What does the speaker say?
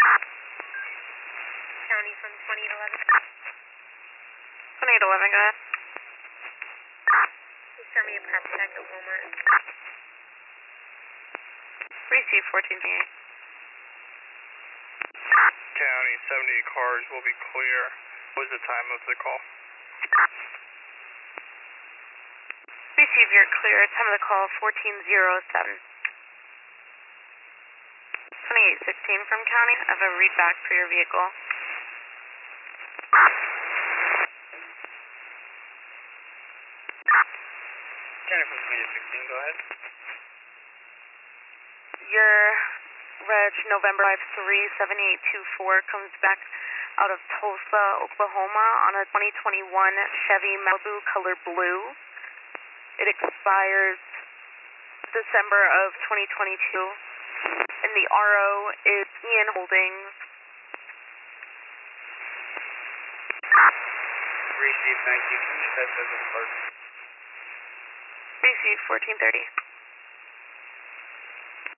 County from 2811. 2811, go ahead. Please start me a prep check at Walmart. Receive 1428. County, 70 cars will be clear. What was the time of the call? Receive, you're clear. Time of the call, 1407. 2816 from County. I have a read back for your vehicle. County from 2816, go ahead. Your reg November 537824 comes back out of Tulsa, Oklahoma on a 2021 Chevy Malibu color blue. It expires December of 2022. And the RO is Ian Holdings. Receive, thank you. Can you set this as a clerk? Receive 1430.